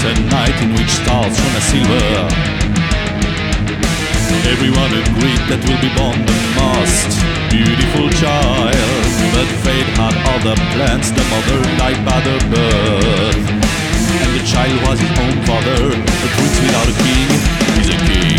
a night in which stars shone as silver. Everyone agreed that will be born the most beautiful child, but fate had other plans. The mother died by the birth, and the child was his own father. A prince without a king is a king.